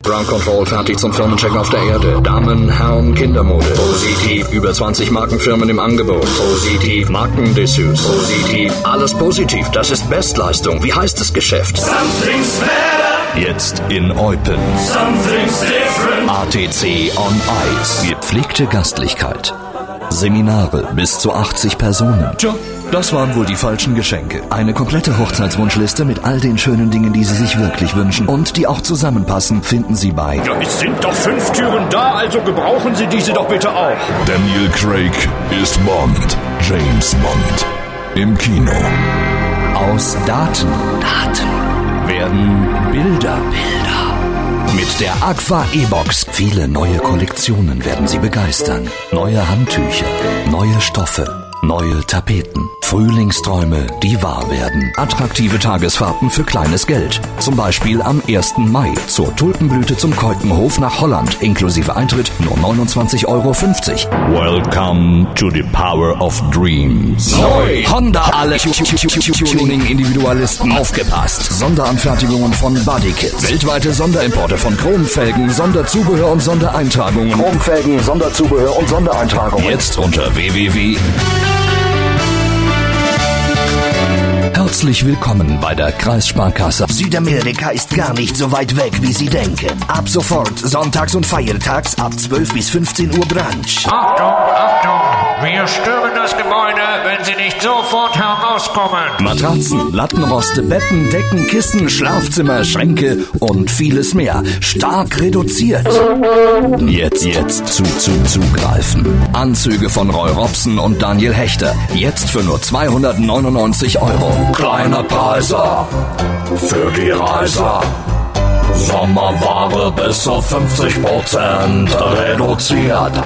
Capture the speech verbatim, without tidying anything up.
Ground Control fertig zum Firmencheck auf der Erde. Damen, Herren, Kindermode. Positiv. Über zwanzig Markenfirmen im Angebot. Positiv. Markendessous. Positiv. Alles positiv. Das ist Bestleistung. Wie heißt das Geschäft? Something's better. Jetzt in Eupen. Something's different. A T C on Ice. Gepflegte Gastlichkeit. Seminare bis zu achtzig Personen. Tja, das waren wohl die falschen Geschenke. Eine komplette Hochzeitswunschliste mit all den schönen Dingen, die Sie sich wirklich wünschen und die auch zusammenpassen, finden Sie bei... Ja, es sind doch fünf Türen da, also gebrauchen Sie diese doch bitte auch. Daniel Craig ist Bond. James Bond. Im Kino. Aus Daten, Daten werden Bilder, Bilder. Mit der Agfa E-Box. Viele neue Kollektionen werden Sie begeistern. Neue Handtücher, neue Stoffe, neue Tapeten. Frühlingsträume, die wahr werden. Attraktive Tagesfahrten für kleines Geld. Zum Beispiel am ersten Mai zur Tulpenblüte zum Keukenhof nach Holland. Inklusive Eintritt nur neunundzwanzig Euro fünfzig. Welcome to the power of dreams. Neu! Honda, alle Tuning-Individualisten. Aufgepasst! Sonderanfertigungen von Bodykits. Weltweite Sonderimporte von Chromfelgen, Sonderzubehör und Sondereintragungen. Chromfelgen, Sonderzubehör und Sondereintragungen. Jetzt unter w w w. Herzlich willkommen bei der Kreissparkasse. Südamerika ist gar nicht so weit weg, wie Sie denken. Ab sofort, sonntags und feiertags, ab zwölf bis fünfzehn Uhr Brunch. Achtung, Achtung! Wir stürmen das Gebäude, wenn Sie nicht sofort herauskommen. Matratzen, Lattenroste, Betten, Decken, Kissen, Schlafzimmer, Schränke und vieles mehr. Stark reduziert. Jetzt, jetzt zu, zu, zugreifen. Anzüge von Roy Robson und Daniel Hechter. Jetzt für nur zweihundertneunundneunzig Euro. Kleiner Preiser für die Reiser. Sommerware bis zu fünfzig Prozent reduziert.